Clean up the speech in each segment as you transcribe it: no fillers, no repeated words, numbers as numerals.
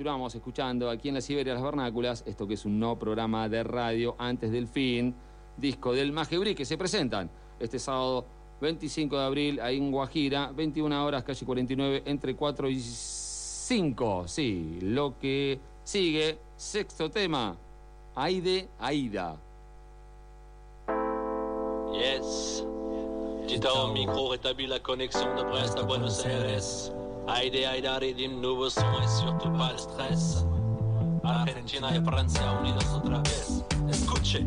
continuamos escuchando aquí en la Siberia Las Vernáculas, esto que es un nuevo programa de radio antes del fin, disco del Majeubrí, que se presentan este sábado 25 de abril ahí en Guajira, 21 horas, calle 49, entre 4 y 5. Sí, lo que sigue, sexto tema, Aide Aida. Yes, Tita au micro rétablit la connexion de Brest à Buenos Aires. Aide Aida rythme, nouveau son et surtout pas le stress. Argentina y Francia unidos otra vez. Escuche.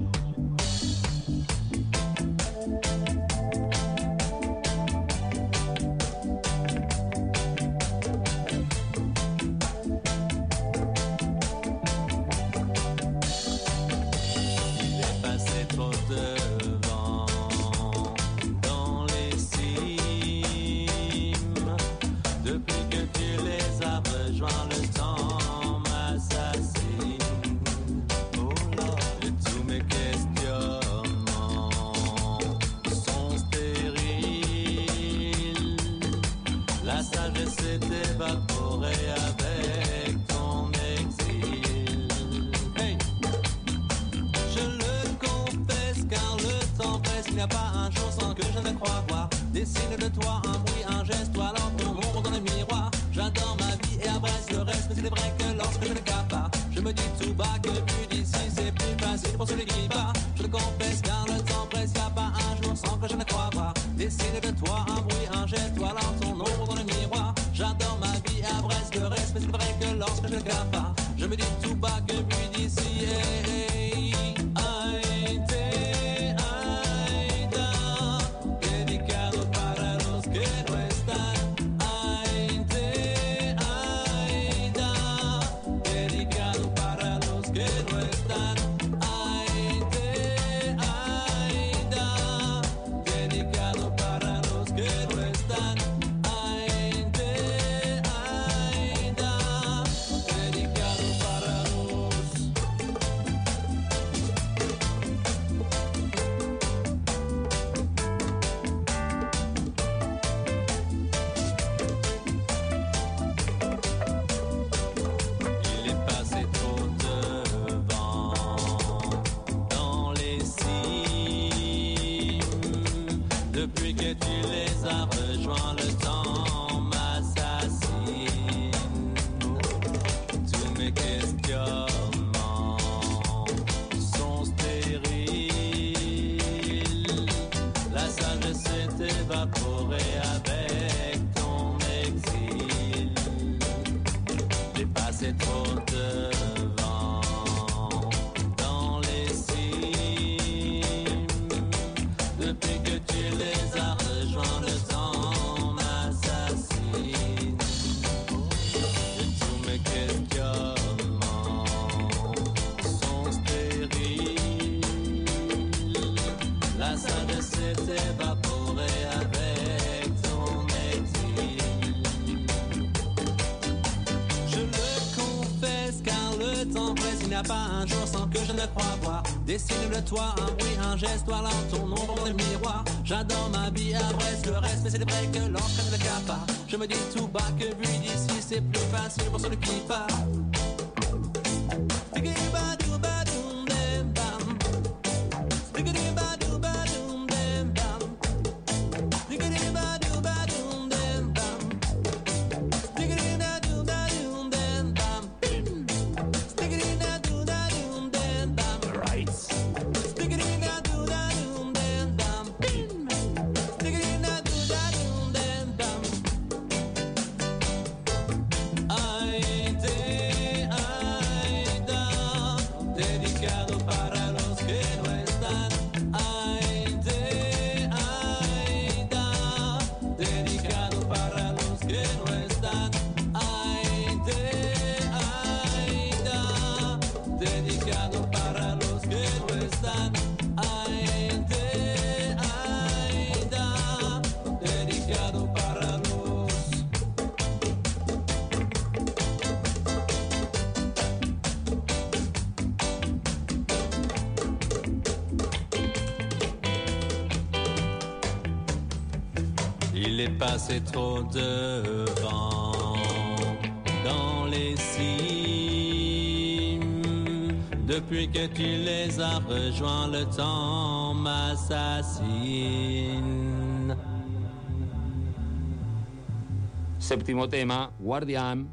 Dessine de toi un bruit, un geste, toi alors ton ombre dans le miroir. J'adore ma vie et abresse le reste, mais il est vrai que lorsque je le capare, je me dis tout bas que vu d'ici c'est plus facile pour celui qui part. Je le confesse car le temps presse, y'a pas un jour sans que je ne crois voir. Dessine de toi un bruit, un geste, toi alors ton ombre dans le miroir. J'adore ma vie et abresse le reste, mais il est vrai que lorsque je le capare, je me dis tout bas que vu d'ici Dessine de toi un bruit, un geste, toi là ton ombre dans le miroir. J'adore ma vie, abresse le reste, mais c'est vrai que lorsque je le capare, je me dis tout bas que vu d'ici c'est plus facile pour celui qui part. Il est passé trop de vent dans les cimes. Depuis que tu les as rejoints, le temps m'assassine. Séptimo tema, Guardián.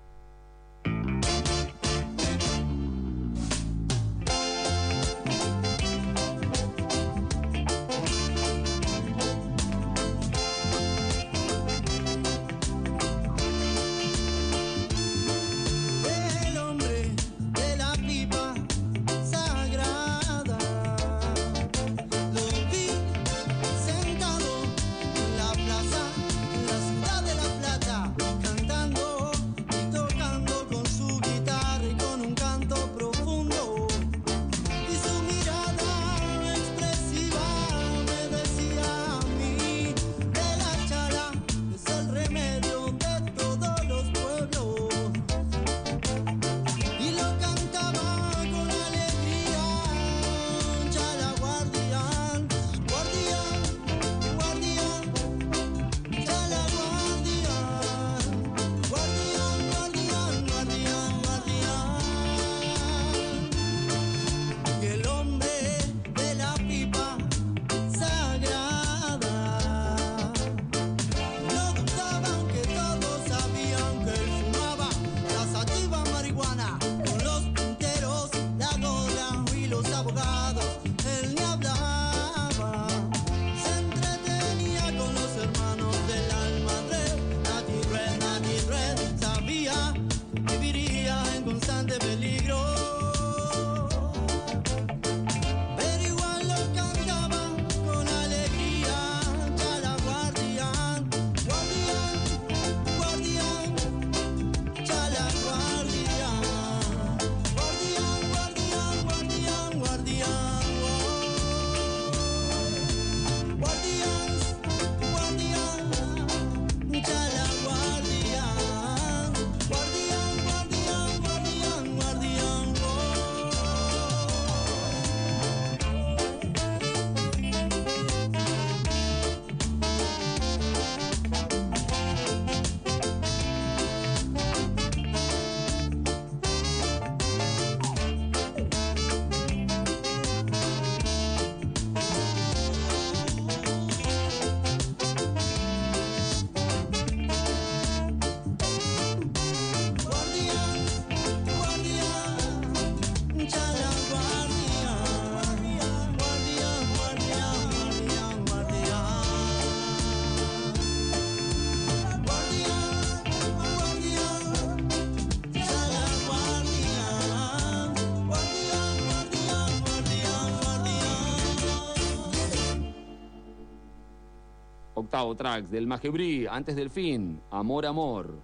Octavo track del Majebrí, Antes del fin, Amor, Amor.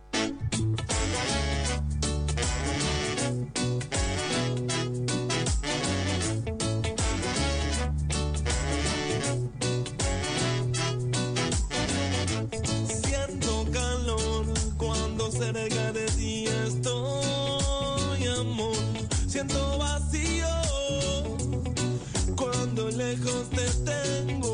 Siento calor cuando cerca de ti estoy, amor. Siento vacío cuando lejos te tengo.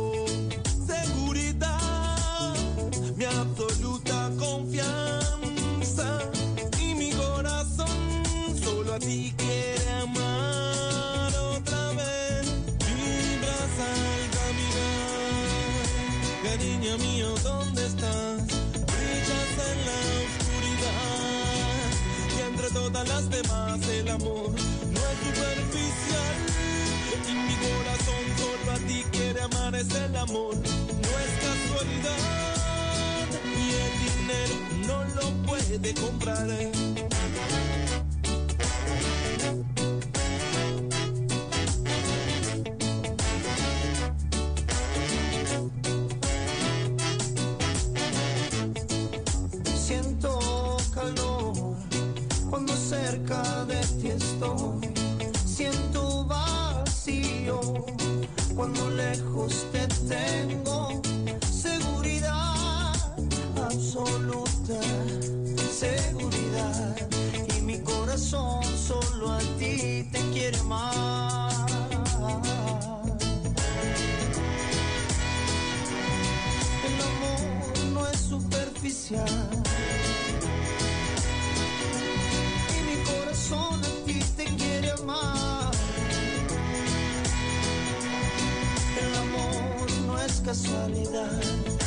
Mi absoluta confianza y mi corazón solo a ti quiere amar otra vez. Vibras al caminar, cariño mío, ¿dónde estás? Brillas en la oscuridad y entre todas las demás el amor no es superficial y mi corazón solo a ti quiere amar, es el amor, no es casualidad. Y el dinero no lo puede comprar. Siento calor cuando cerca de ti estoy. Siento vacío cuando lejos te tengo. Seguridad absoluta, seguridad, y mi corazón solo a ti te quiere amar. El amor no es superficial y mi corazón a ti te quiere amar. realidad.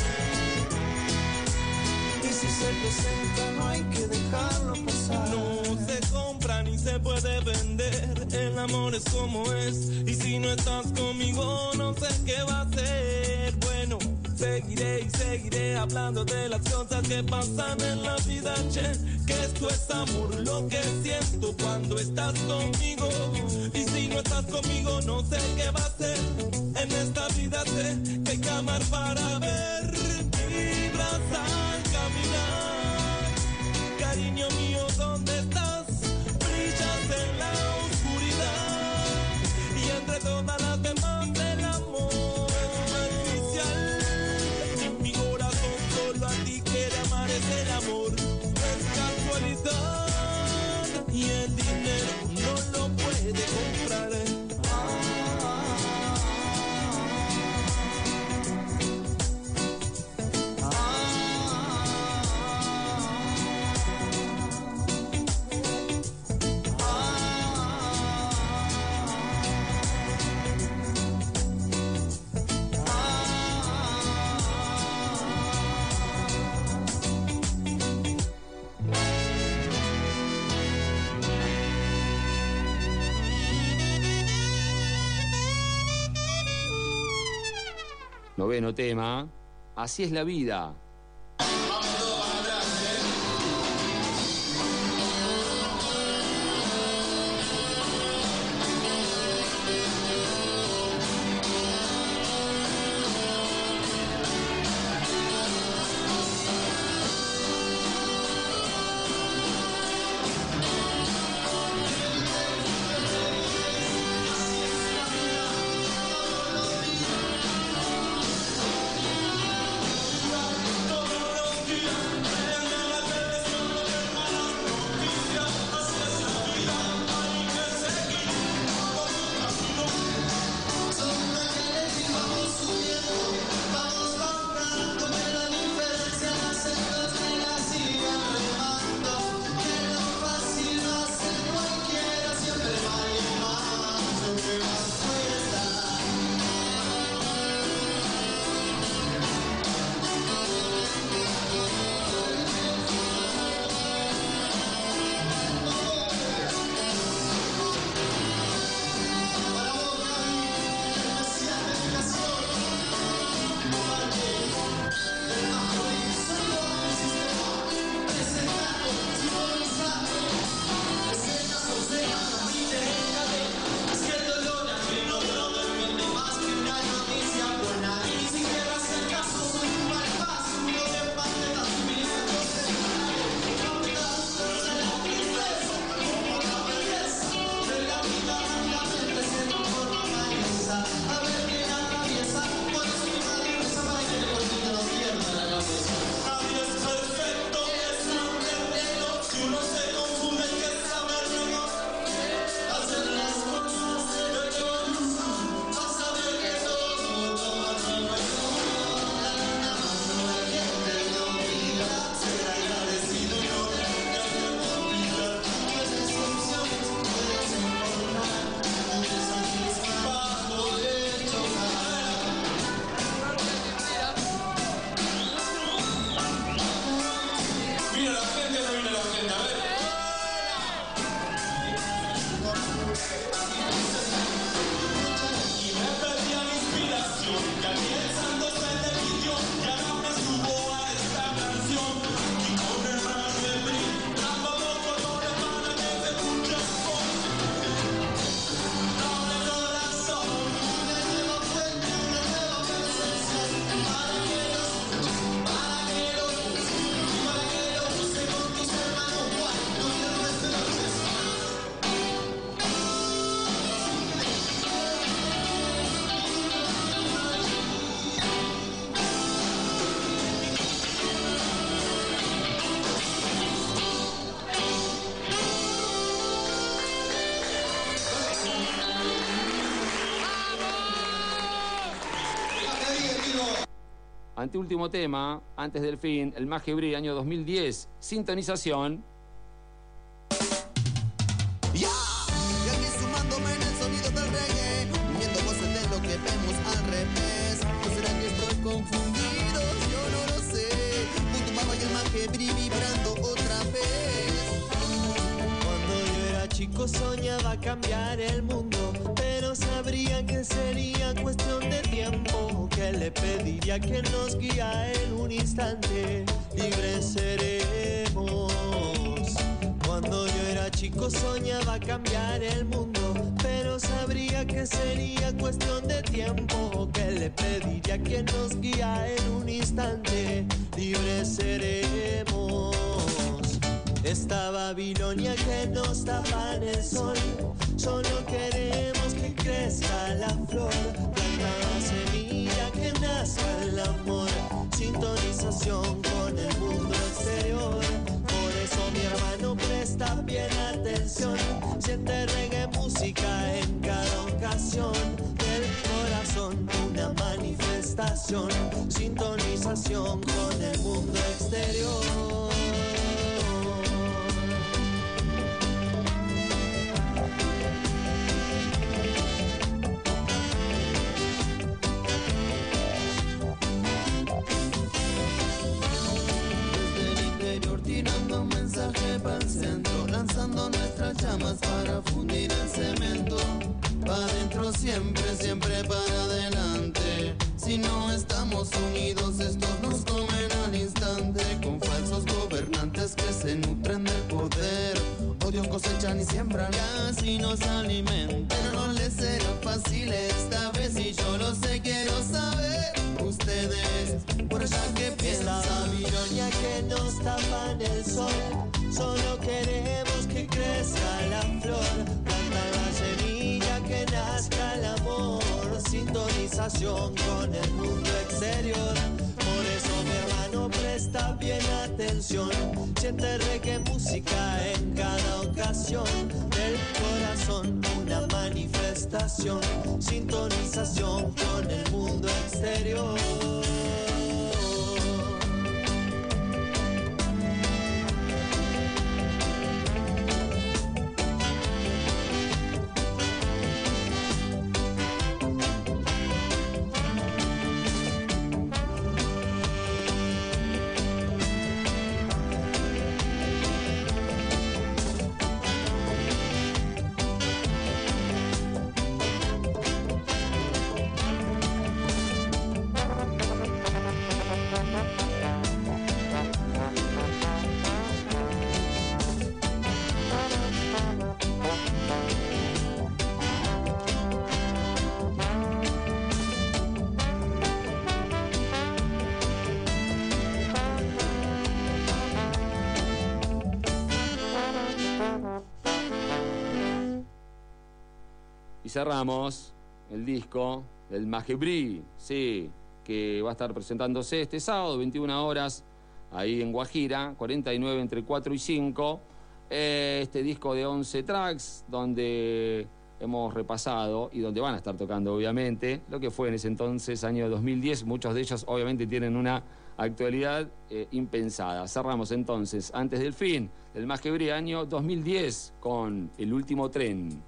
Y si se presenta no hay que dejarlo pasar. No se compra ni se puede vender, el amor es como es, y si no estás conmigo no sé qué va a ser. Bueno, seguiré y seguiré hablando de las cosas que pasan en la vida, che, que esto es amor, lo que siento cuando estás conmigo, y si no estás conmigo no sé qué va a ser. En esta vida sé que hay que amar para ver, vibras al caminar, cariño mío, ¿dónde estás? Brillas en la oscuridad, y entre todas las demás del amor es especial. Mi corazón solo a ti quiere amar, es el amor, no es casualidad, y el dinero no lo puede comprar. Noveno tema, Así es la vida. Anteúltimo tema, antes del fin, el Magebrí, año 2010, sintonización. Ya, y aquí sumándome en el sonido del reggae, uniendo voces de lo que vemos al revés. ¿O será que estoy confundido? Majebrí vibrando otra vez. Cuando yo era chico soñaba cambiar el mundo, pero sabría que sería cuestión de tiempo, que le pediría que nos guía en un instante, libres seremos. Cuando yo era chico soñaba cambiar el mundo, pero sabría que sería cuestión de tiempo, que le pediría que nos guía en un instante, libres seremos. Esta Babilonia que nos tapa en el sol, solo queremos que crezca la flor, planta la semilla que nazca el amor, sintonización con el mundo exterior. Por eso mi hermano presta bien atención, siente reggae música en cada ocasión, del corazón una manifestación, sintonización con el mundo exterior. Tirando un mensaje para el centro, lanzando nuestras llamas para fundir el cemento. Pa' adentro siempre, siempre para adelante. Si no estamos unidos, estos nos comen al instante. Con falsos gobernantes que se nutren del poder. Odios cosechan y siembran, casi nos alimentan. Pero no les será fácil esta vez y yo lo sé, quiero saber. Ustedes, por allá que piensan. Esta Babilonia que nos tapa en el sol, solo queremos que crezca la flor, planta la semilla que nazca el amor, sintonización con el mundo exterior. Por eso mi hermano presta bien atención, siente reggae música en cada ocasión, del corazón una manifestación, sintonización con el mundo exterior. Cerramos el disco del Majebrí, sí, que va a estar presentándose este sábado, 21 horas, ahí en Guajira, 49 entre 4 y 5. Este disco de 11 tracks, donde hemos repasado y donde van a estar tocando, obviamente, lo que fue en ese entonces, año 2010. Muchos de ellos, obviamente, tienen una actualidad impensada. Cerramos entonces, antes del fin, del Majebrí, año 2010, con El Último Tren.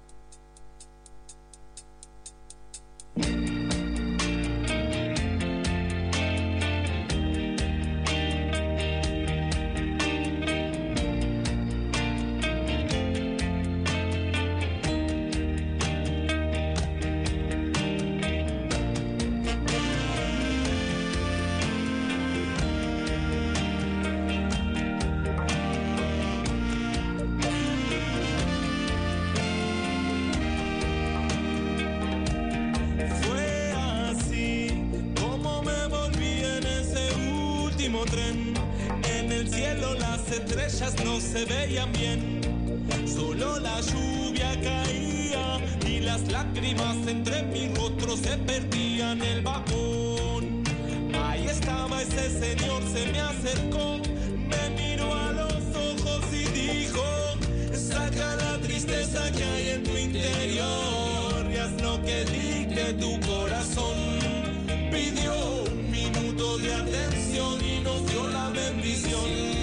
Estrellas no se veían bien, solo la lluvia caía y las lágrimas entre mi rostro se perdían en el vagón. Ahí estaba ese señor, se me acercó, me miró a los ojos y dijo: saca la tristeza que hay en tu interior y haz lo que dicte tu corazón. Pidió un minuto de atención y nos dio la bendición.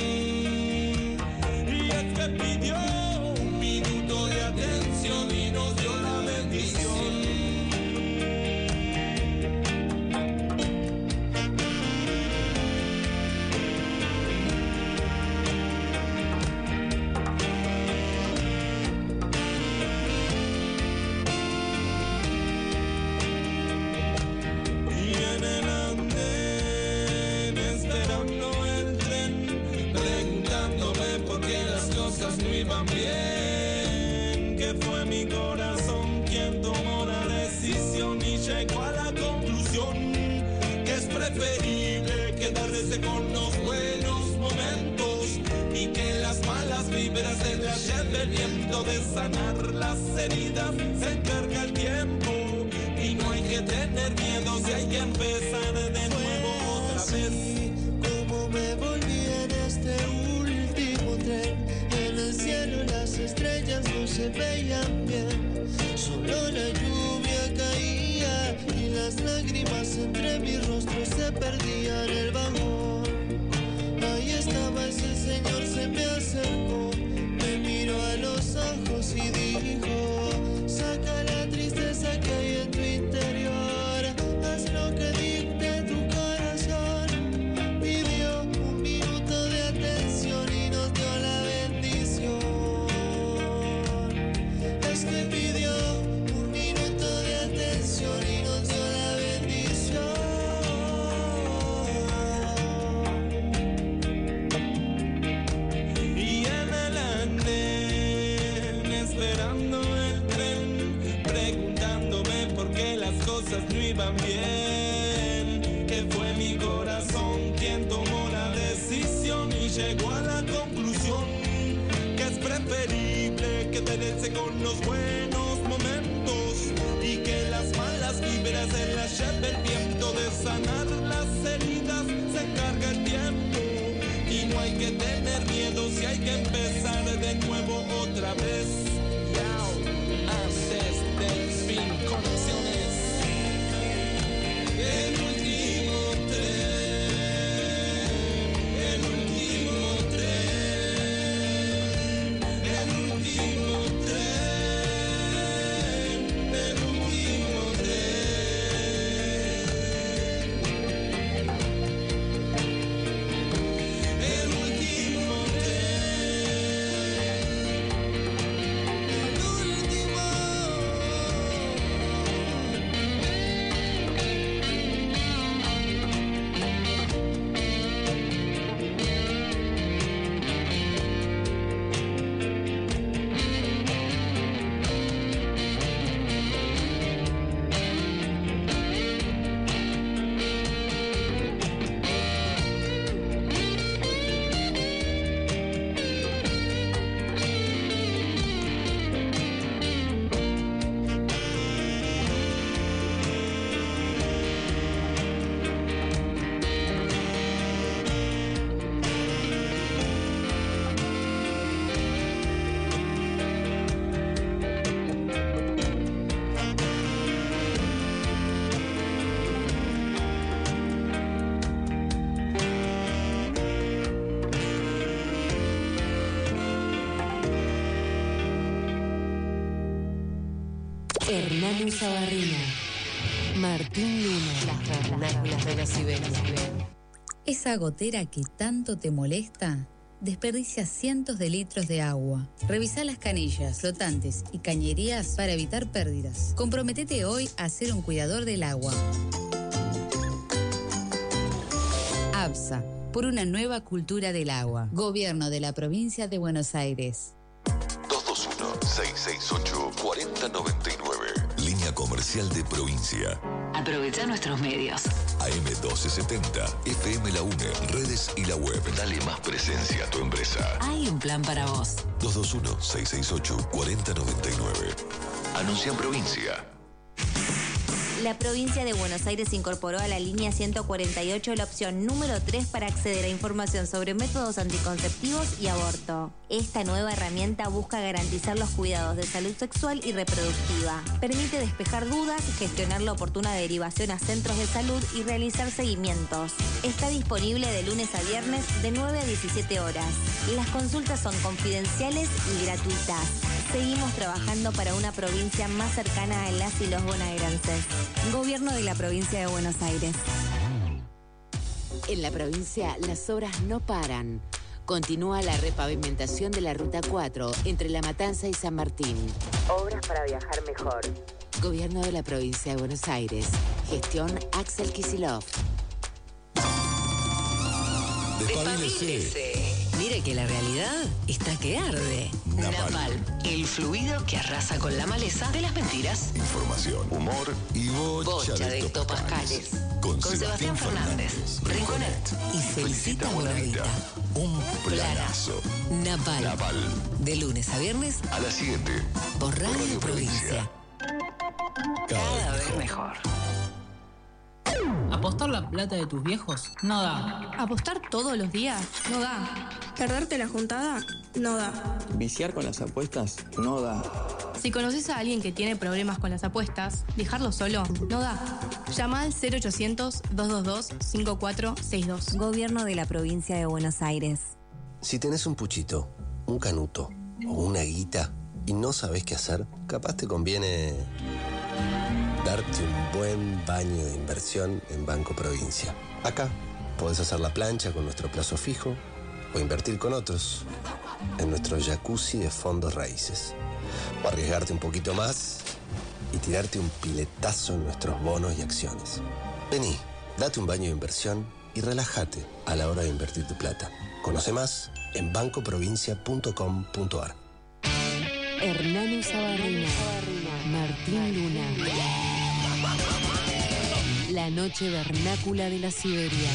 Que pidió un minuto de atención y nos dio la bendición. iban bien, que fue mi corazón quien tomó la decisión y llegó a la conclusión que es preferible quedarse con los buenos momentos y que las malas vibras se las lleve el viento. De sanar las heridas se encarga el tiempo y no hay que tener miedo si hay que empezar de nuevo otra vez. Como me volví en este último tren, en el cielo las estrellas no se veían bien, solo la lluvia caía y las lágrimas entre mis rostros se perdían en el vagón. Ahí estaba ese señor, se me acercó, me miró a los ojos y dijo: saca la tristeza que hay en tu interior, haz lo que dicte tu corazón. Pidió un minuto de atención y nos dio la bendición. Es que pidió un minuto de atención y nos dio la bendición. Y en el andén, esperando el tren, preguntándome por qué las cosas no iban bien, que fue mi corazón quien tomó la decisión y llegó a la conclusión que es preferible quedarse con los buenos momentos y que las malas vibras se las lleve el viento. De sanar las heridas se encarga el tiempo y no hay que tener miedo si hay que empezar de nuevo otra vez. Yao, antes del fin, conexiones. El último tren, el último tren, el último tren, el último tren. El último Hernán Sabarrina, Martín Luna, las vernáculas de la Siberia. Esa gotera que tanto te molesta desperdicia cientos de litros de agua. Revisa las canillas, flotantes y cañerías para evitar pérdidas. Comprométete hoy a ser un cuidador del agua. ABSA, por una nueva cultura del agua. Gobierno de la Provincia de Buenos Aires. 221-668-4099. Línea comercial de provincia. Aprovecha nuestros medios. AM 1270, FM La UNE, redes y la web. Dale más presencia a tu empresa. Hay un plan para vos. 221-668-4099. Anuncia en provincia. La provincia de Buenos Aires incorporó a la línea 148 la opción número 3 para acceder a información sobre métodos anticonceptivos y aborto. Esta nueva herramienta busca garantizar los cuidados de salud sexual y reproductiva. Permite despejar dudas, gestionar la oportuna derivación a centros de salud y realizar seguimientos. Está disponible de lunes a viernes de 9 a 17 horas. Las consultas son confidenciales y gratuitas. Seguimos trabajando para una provincia más cercana a las y los bonaerenses. Gobierno de la Provincia de Buenos Aires. En la provincia las obras no paran. Continúa la repavimentación de la Ruta 4 entre La Matanza y San Martín. Obras para viajar mejor. Gobierno de la Provincia de Buenos Aires. Gestión Axel Kicillof. Despabilese. Mire Mire que la realidad está que arde. Napal, el fluido que arrasa con la maleza de las mentiras. Información, humor y bocha de hectopascales. Con Sebastián Fernández, Rinconet y Felicita Buenavista. Un planazo. Napal. De lunes a viernes a las 7. Por Radio Provincia. Cada vez mejor. ¿Apostar la plata de tus viejos? No da. ¿Apostar todos los días? No da. ¿Perderte la juntada? No da. ¿Viciar con las apuestas? No da. Si conoces a alguien que tiene problemas con las apuestas, dejarlo solo no da. Llama al 0800-222-5462. Gobierno de la Provincia de Buenos Aires. Si tenés un puchito, un canuto o una guita y no sabés qué hacer, capaz te conviene darte un buen baño de inversión en Banco Provincia. Acá podés hacer la plancha con nuestro plazo fijo o invertir con otros en nuestro jacuzzi de fondos raíces. O arriesgarte un poquito más y tirarte un piletazo en nuestros bonos y acciones. Vení, date un baño de inversión y relájate a la hora de invertir tu plata. Conoce más en bancoprovincia.com.ar. Hernán Sabarrina, Martín Luna. La noche vernácula de la Siberia.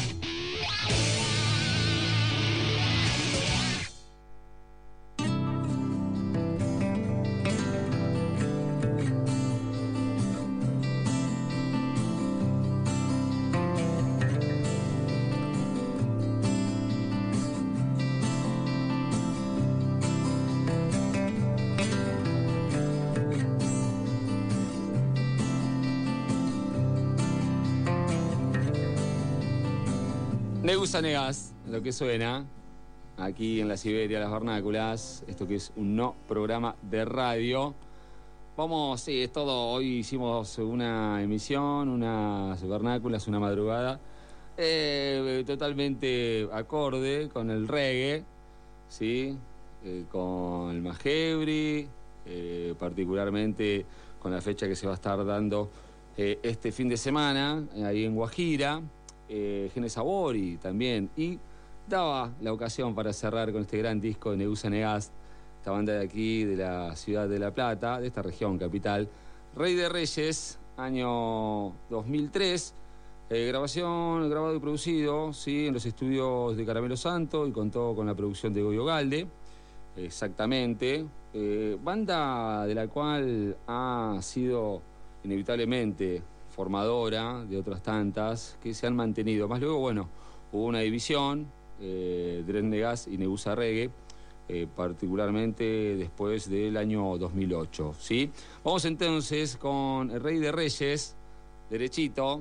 Neusa Negás, lo que suena aquí en la Siberia, las vernáculas, esto que es un no programa de radio. Vamos, sí, es todo. Hoy hicimos una emisión, unas vernáculas, una madrugada, totalmente acorde con el reggae, ¿sí? Con el Majebri, particularmente con la fecha que se va a estar dando este fin de semana, ahí en Guajira. Gene Sabori también, y daba la ocasión para cerrar con este gran disco de Neusa Negás, esta banda de aquí, de la ciudad de La Plata, de esta región capital, Rey de Reyes, año 2003, grabado y producido, ¿sí? En los estudios de Caramelo Santo, y contó con la producción de Goyo Galde, exactamente, banda de la cual ha sido inevitablemente formadora de otras tantas que se han mantenido. Más luego, bueno, hubo una división, Dres Negás y Neusa Reggae, particularmente después del año 2008, ¿sí? Vamos entonces con el Rey de Reyes, derechito,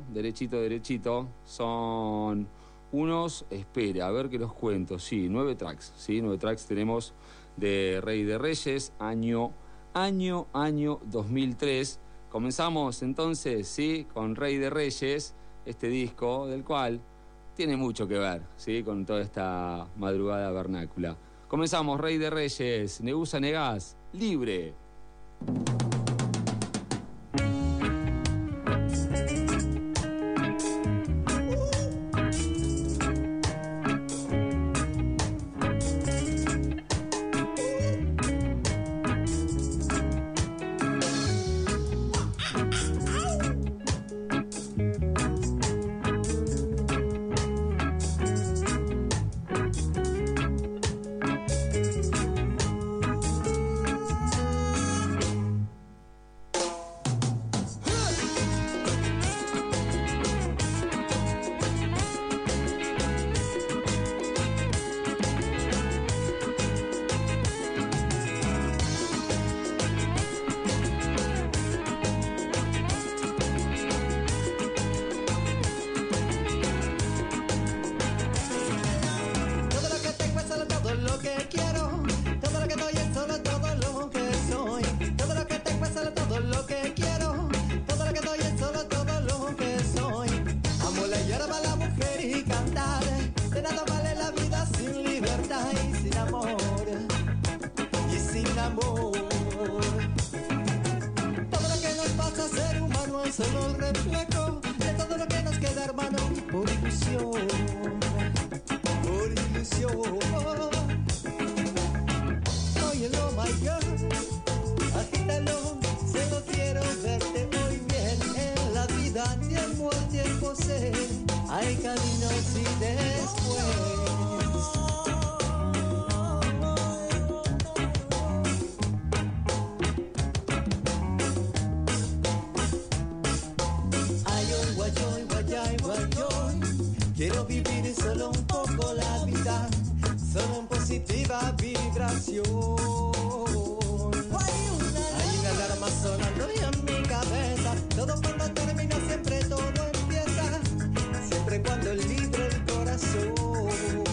son unos, espera, a ver que los cuento, sí, 9 tracks, ¿sí? 9 tracks tenemos de Rey de Reyes, año 2003, Comenzamos entonces, sí, con Rey de Reyes, este disco del cual tiene mucho que ver, sí, con toda esta madrugada vernácula. Comenzamos, Rey de Reyes, Neusa Negás, Libre. hay caminos y después. Ay, hoy, guayoy, guayay, guayoy. Quiero vivir solo un poco la vida, solo en positiva vibración. Hay una alarma sonando y en mi cabeza, todo cuando termina siempre todo empieza, siempre cuando libre el corazón.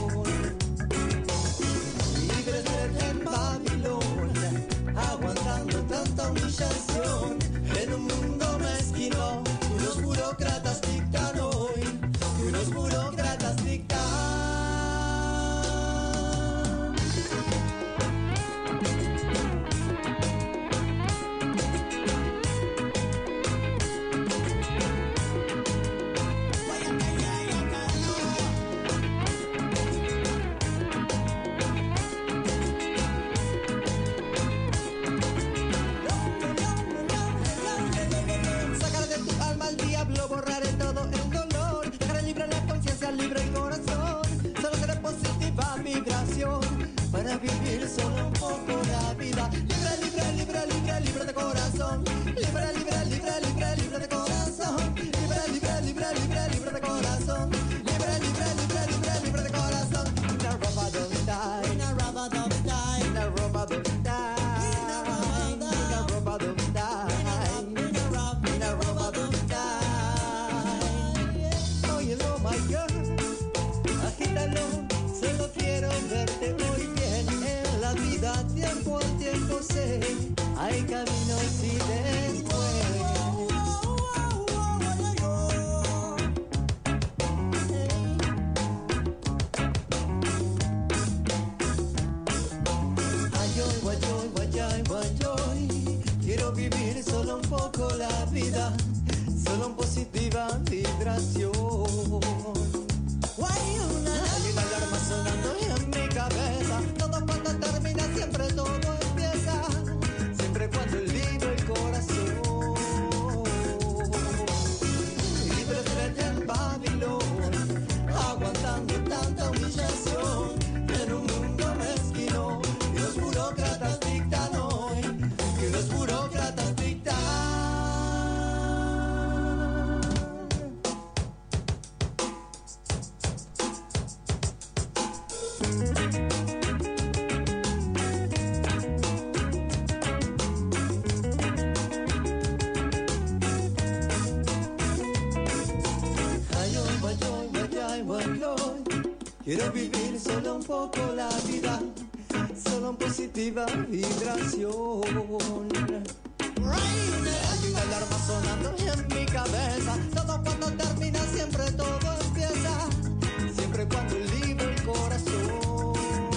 Libre en Babilón, aguantando tanta humillación, en un mundo mezquino, unos burócratas dictan hoy, unos burócratas dictan. Sacar de tu alma al diablo, borraré todo el dolor, dejaré libre la conciencia, libre el corazón, solo seré positiva vibración, para vivir solo un poco la vida, libre, libre, libre, libre, libre de corazón, libre, libre, libre, libre, libre de corazón, libre, libre, libre, libre, libre de corazón, libre, libre, libre, libre, libre de corazón. In a rubber dub style, in a rubber dub style, in a rubber dub style, in a rubber dub style, in a rubber dub style. Óyelo, my girl, agítalo, solo quiero verte muy bien. En la vida, tiempo al tiempo sé, hay caminos y después. Ayoy, guayoy, guayay, guayoy. Quiero vivir solo un poco la vida, solo en positiva vibración. Hay una alarma sonando en mi cabeza, todo cuando termina siempre todo empieza, siempre cuando libero el corazón. Libre en Babilón, aguantando tanta humillación, en un mundo mezquino, y los burócratas dictan hoy, y los burócratas dictan. Ayoy, guayoy, guayay, guayoy. Quiero vivir solo un poco la vida, solo en positiva vibración. Hay una alarma sonando en mi cabeza, todo cuando termina siempre todo empieza, siempre cuando libero el corazón.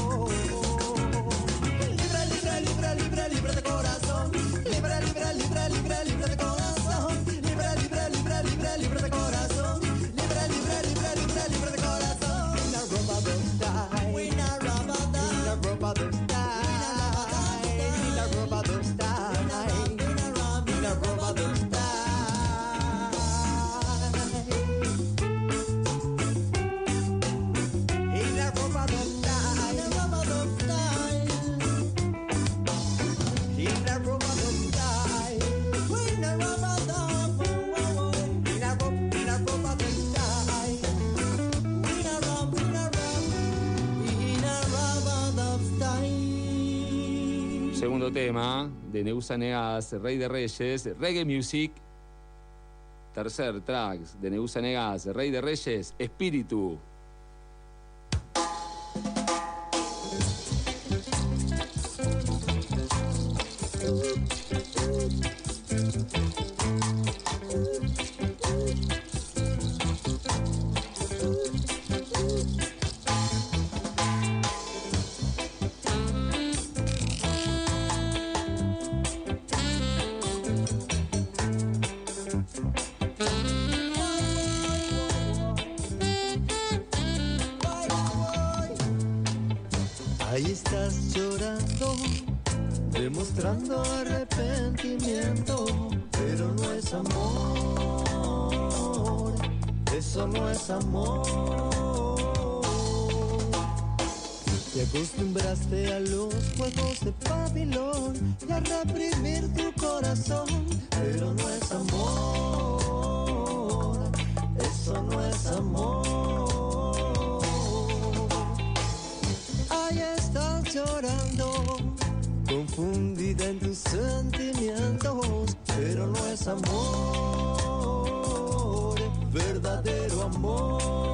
Libre, libre, libre, libre, libre de corazón, libre, libre, libre, libre, libre de corazón, libre, libre, libre, libre, libre de corazón, libre, libre, libre, libre, libre de corazón. In a rubber dub style, in a rubber dub style, in a rubber dub style, in a rubber dub style. In a rubber dub style, in a rubber dub style, in a rubber dub style, in a rubber dub, in a rubber dub style, in a rubber dub style. Segundo tema de Neusa Negas, Rey de Reyes, Reggae Music. Tercer track de Neusa Negas, Rey de Reyes, Espíritu. Ahí estás llorando, demostrando arrepentimiento, pero no es amor. eso no es amor. Te acostumbraste a los juegos de Babilón y a reprimir tu corazón, pero no es amor, eso no es amor. Ahí estás llorando, confundida en tus sentimientos, pero no es amor, verdadero amor.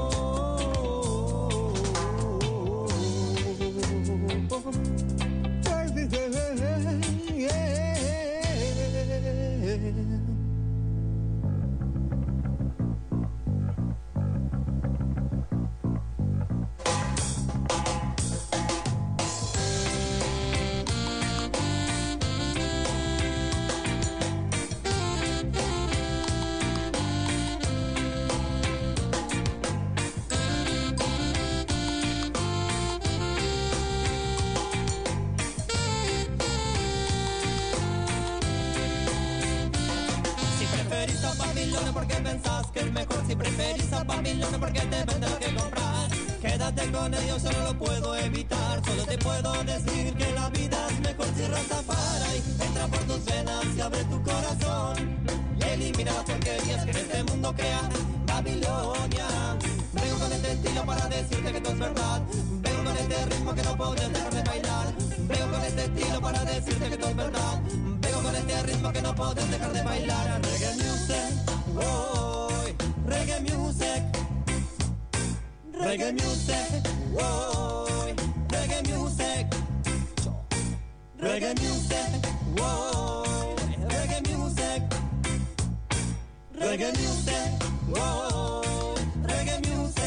Porque pensás que es mejor. Si preferís a Babilonia porque te vende lo que comprar, quédate con ellos, yo no lo puedo evitar. Solo te puedo decir que la vida es mejor si Rastafari entra por tus venas y abre tu corazón y elimina las porquerías que en este mundo crea Babilonia. Vengo con este estilo para decirte que todo es verdad. Vengo con este ritmo que no puedes dejar de bailar. Vengo con este estilo para decirte que todo es verdad. Vengo con este ritmo que no puedes dejar de bailar. Reggae music, oh, reggae music, reggae music, oh, reggae music, reggae music, oh, reggae music, reggae music, oh, reggae music.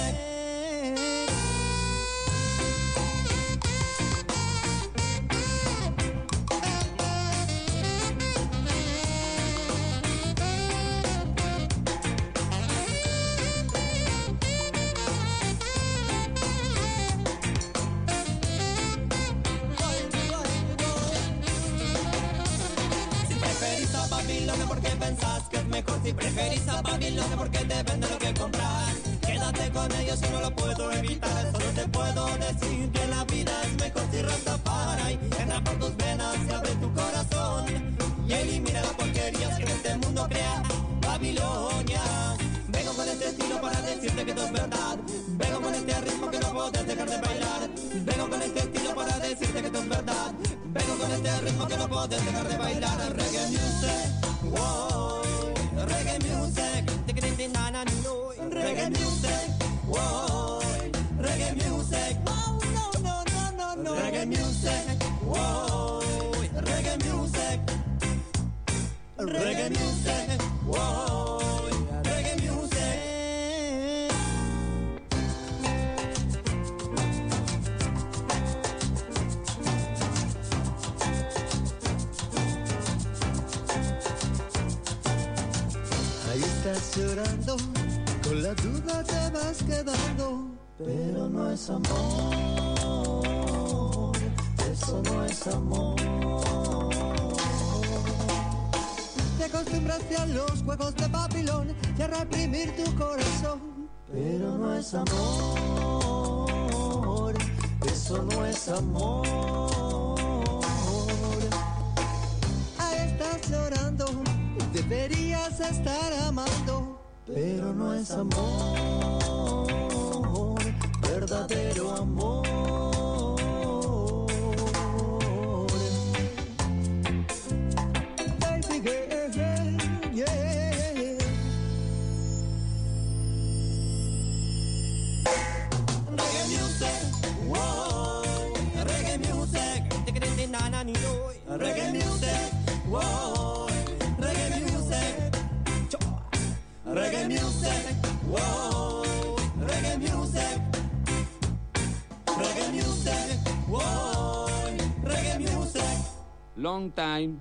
Porque pensás que es mejor. Si preferís a Babilonia porque te vende lo que comprar, quédate con ellos, yo no lo puedo evitar. Solo te puedo decir que la vida es mejor si Rastafari entra por tus venas y abre tu corazón y elimina las porquerías que en este mundo crea Babilonia. Vengo con este estilo para decirte que todo es verdad. Vengo con este ritmo que no puedes dejar de bailar. Vengo con este estilo para decirte que todo es verdad. Vengo con este ritmo que no puedes dejar de bailar. Reggae music, wow, reggae music, reggae music, wow, reggae music, oh, no, reggae music, wow, reggae music, reggae music, wow, reggae music. Estás llorando, con la duda te vas quedando, pero no es amor, eso no es amor. Te acostumbraste a los juegos de Babilón y a reprimir tu corazón, pero no es amor, eso no es amor. Ahí estás llorando, deberías estar amando, pero no es amor, verdadero amor. Baby girl, yeah. Reggae music, wow, reggae music, reggae music, wow, reggae music, reggae music, wow, reggae music, reggae music, wow, reggae music. Long time.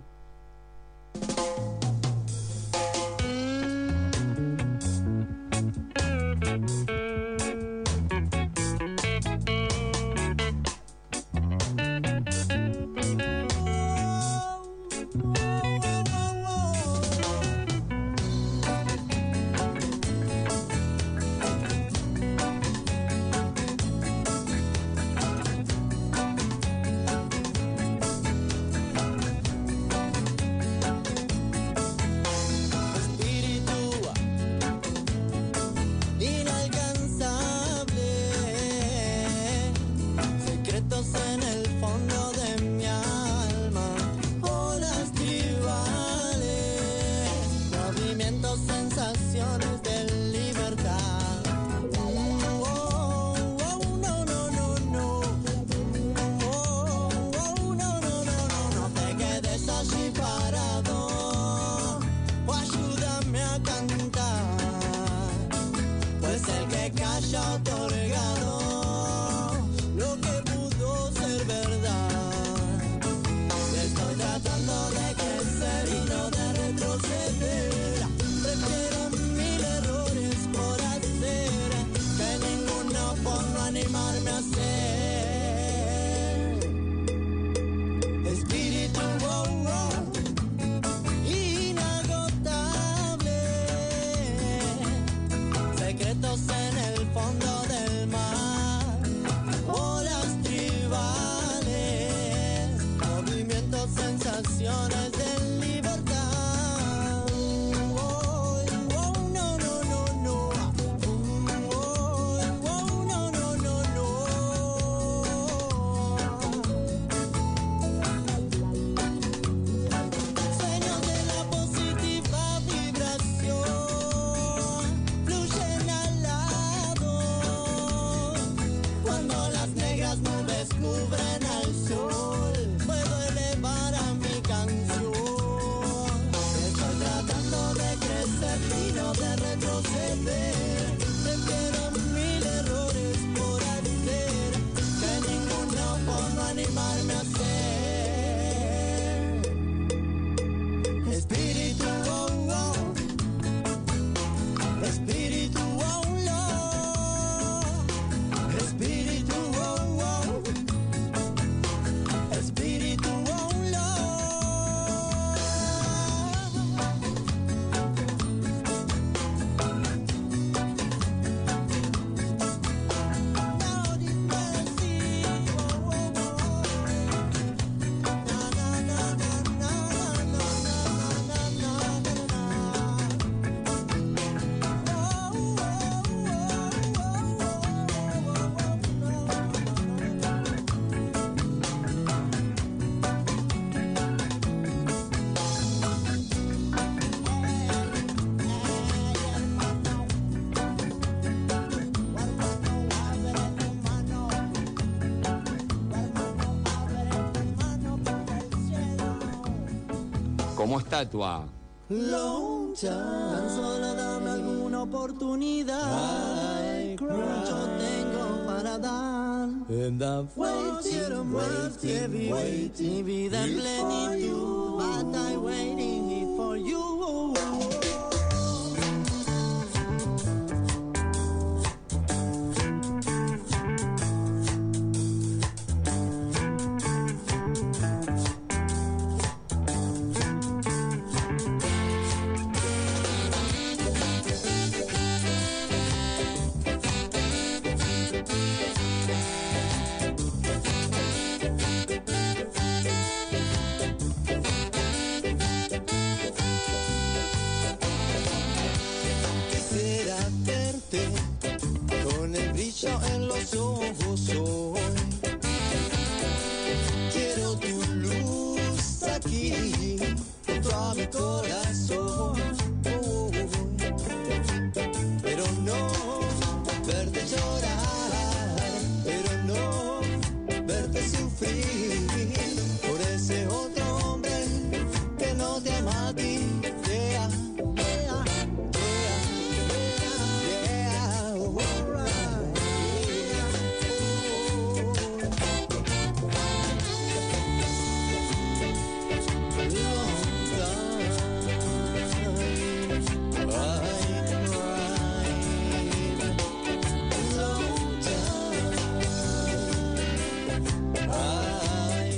canciones de libertad. Oh, oh, no, no, no, no. Oh, oh, no, no, no, no. Sueños de la positiva vibración fluyen al lado cuando las negras nubes cubren al sol. Puedo elevar a mi canción. Estoy tratando de crecer y no de retroceder. Prefiero 1000 errores por hacer que ninguno puedo animarme a hacer. Espíritu, oh, oh. Espíritu, oh, no. Espíritu, oh, oh. Espíritu, oh, no. Now this fantasy, oh, oh, oh. Na, na, na, na, na, na, na, na, na, na, na. Como estatua. Long time. Tan solo dame alguna oportunidad. Mucho tengo para dar. And I'm waiting, mi vida en plenitud. But I'm waiting for you. Quisiera verte con el brillo en los ojos hoy. Quiero tu luz aquí, junto a mi corazón. Pero no verte llorar, pero no verte sufrir por ese otro hombre que no te ama a ti. Yeah, yeah, yeah, yeah, oh, alright, Long time,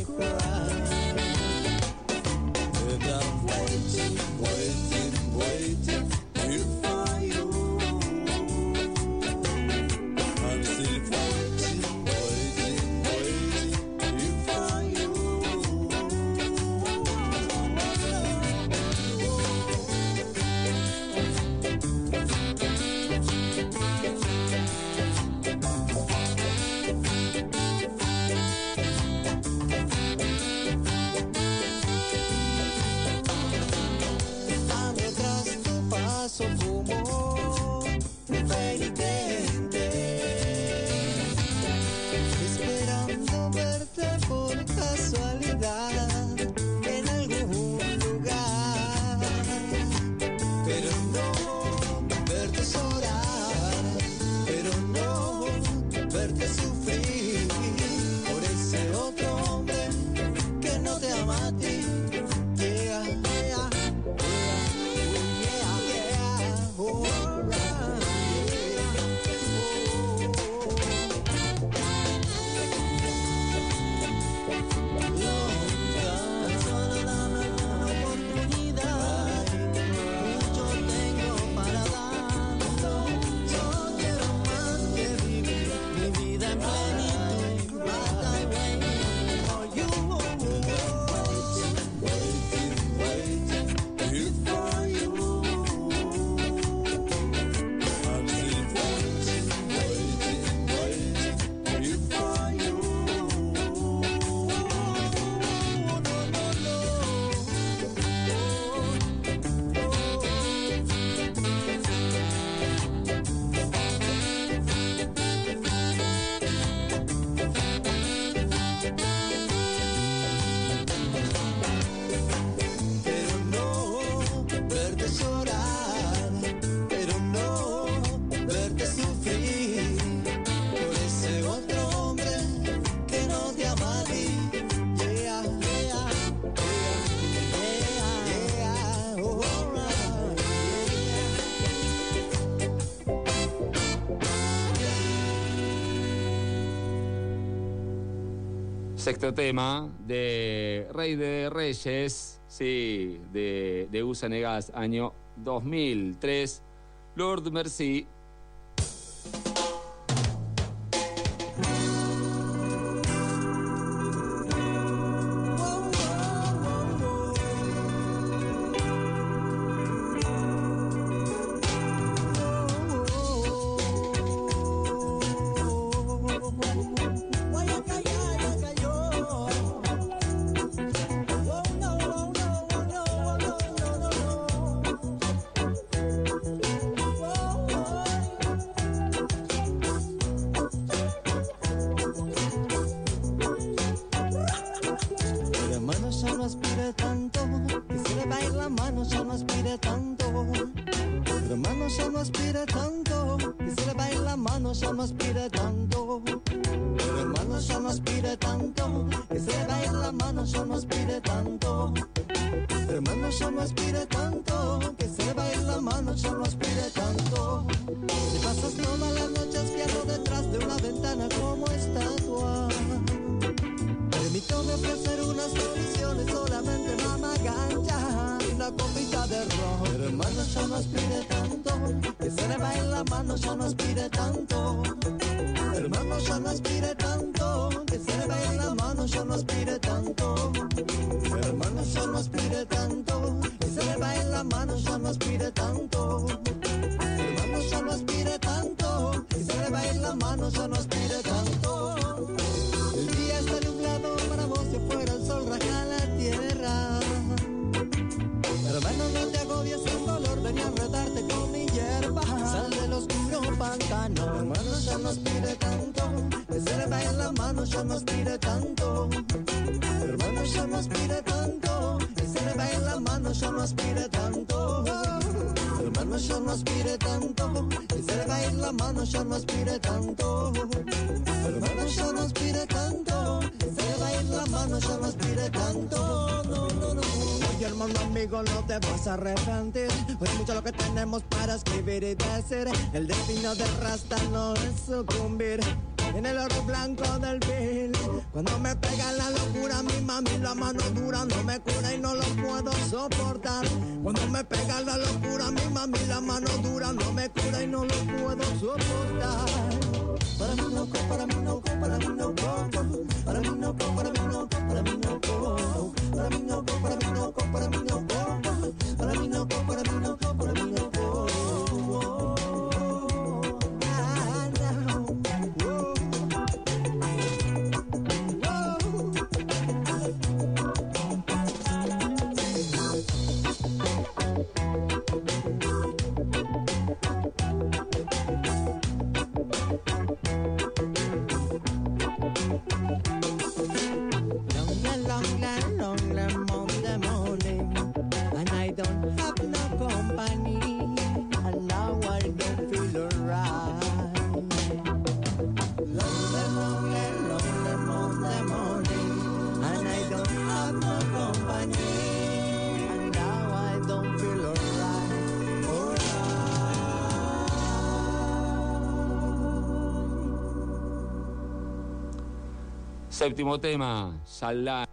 Sexto tema de Rey de Reyes, sí, de USA Negas, año 2003, Lord Mercy. Arrepentir, pues mucho lo que tenemos para escribir y decir. El destino del rasta no es sucumbir en el oro blanco del vil. Cuando me pega la locura, mi mami, la mano dura no me cura y no lo puedo soportar. Cuando me pega la locura, mi mami, la mano dura no me cura y no lo puedo soportar. Para mí no, para mí no, para mí no, para mí no, para mí no, para mí no, para mí no, para mí no, para mí no. Para mí no, para mí no, para mí no. Séptimo tema, Shalai.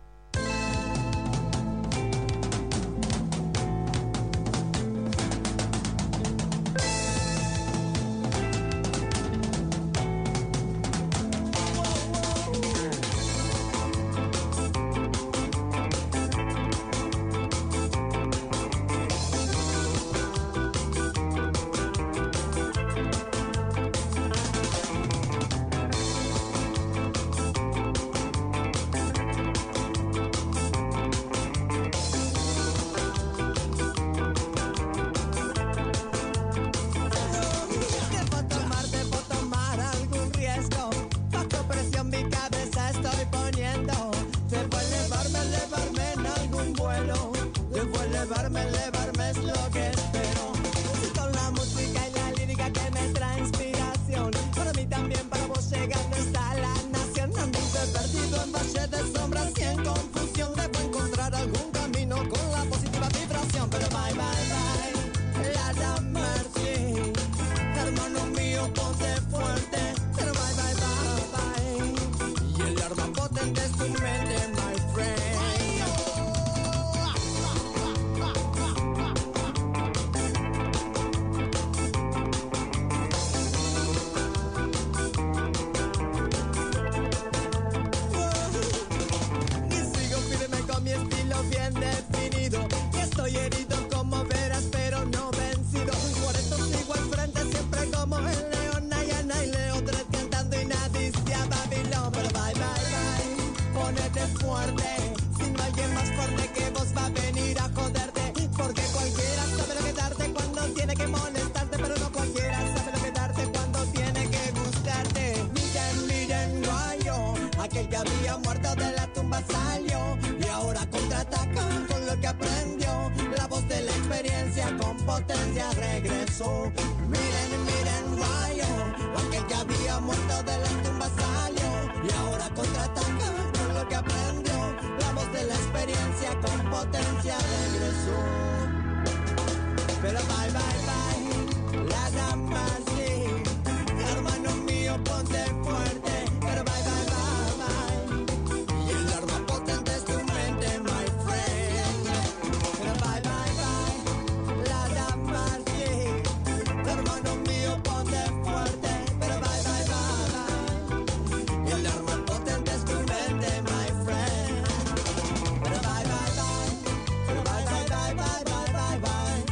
eres fuerte. Si no alguien más fuerte que vos va a venir a joderte. Porque cualquiera sabe lo que darte cuando tiene que molestarte, pero no cualquiera sabe lo que darte cuando tiene que gustarte. Miren, miren, rayo, aquel que había muerto de la tumba salió y ahora contraataca con lo que aprendió. La voz de la experiencia con potencia regresó. Miren, miren, rayo, aquel que había muerto de la tumba salió y ahora contraataca con lo que aprendió. La voz de la experiencia con potencia regresó. Pero bye, bye, bye, la dama sí. Hermano mío, ponte fuerte. Pero bye, bye, bye, bye. Y el arma potente es tu mente, my friend. Pero bye, bye, bye, la dama sí. Hermano mío, ponte fuerte. Pero bye, bye, bye, bye. Y el arma potente es tu mente, my friend. Pero bye, bye, bye. Pero bye, bye, bye, bye, bye, bye, bye.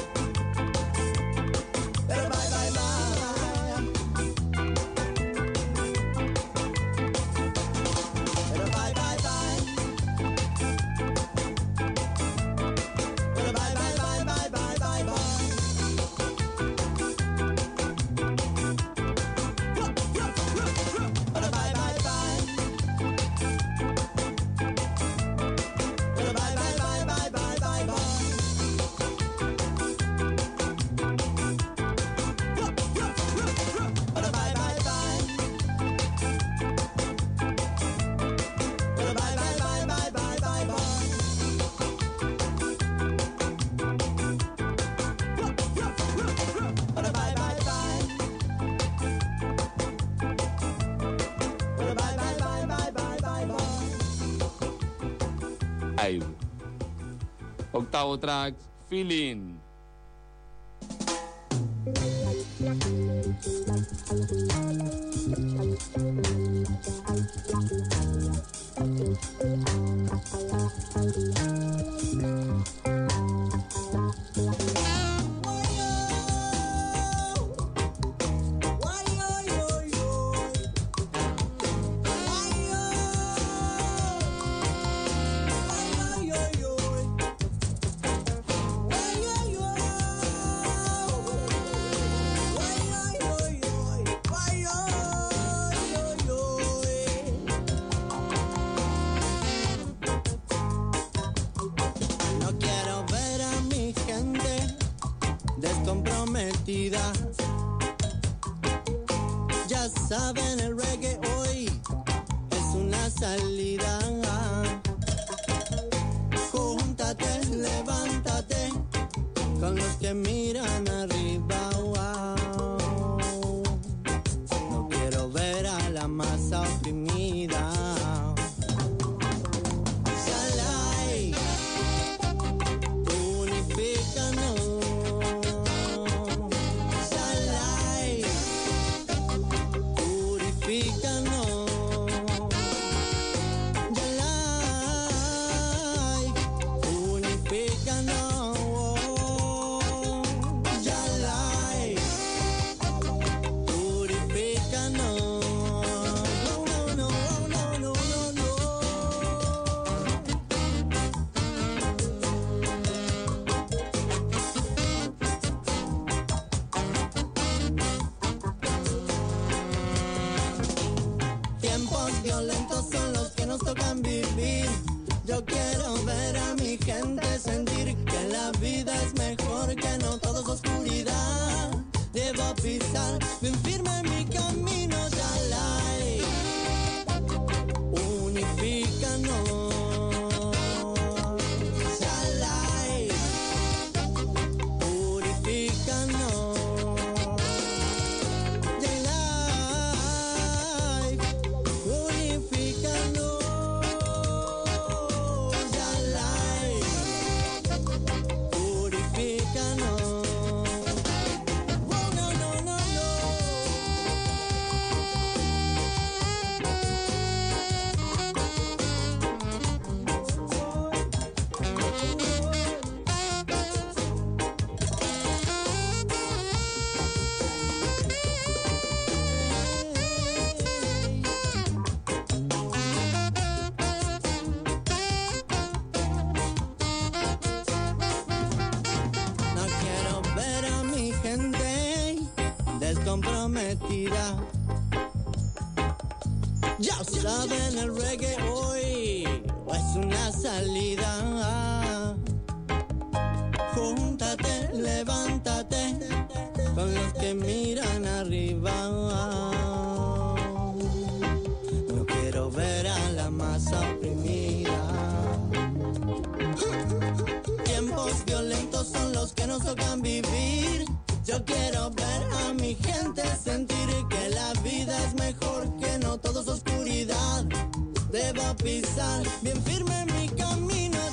Pero bye, bye, bye. Pero bye, bye, bye. Pero bye, bye, bye, bye, bye, bye, bye. Pero bye, bye, bye. Pero bye, bye, bye, bye, bye, bye, bye. Pero bye, bye, bye. Pero bye, bye, bye, bye, bye, bye, bye. Pero bye, bye, bye. Pero bye, bye, bye, bye, bye, bye, bye. Ahí. Octavo track, Feeling. No quiero ver a mi gente descomprometida. Ya saben, el reggae hoy es una salida. Júntate, levántate con los que miran arriba. Wow. No quiero ver a la masa oprimida. Shalai, unifícanos. Shalai, purifícanos. Shalai, unifícanos. Shalai, purifícanos. No, no, no, no, no, no, no. Tiempos violentos son los que nos tocan vivir. Yo quiero ver a mi gente sentir que la vida es mejor, que no todo es oscuridad. Debo pisar bien firme mi camino, Shalai. Unifícanos. Shalai, purifícanos. Shalai, unifícanos. Shalai, purifícanos. Oh, no, no, no, no. metida. Ya saben, el reggae hoy es una salida. Júntate, levántate con los que miran arriba. No quiero ver a la masa oprimida. Tiempos violentos son los que nos tocan vivir. Yo quiero ver a mi gente sentir que la vida es mejor, que no todo es oscuridad. Debo pisar bien firme mi camino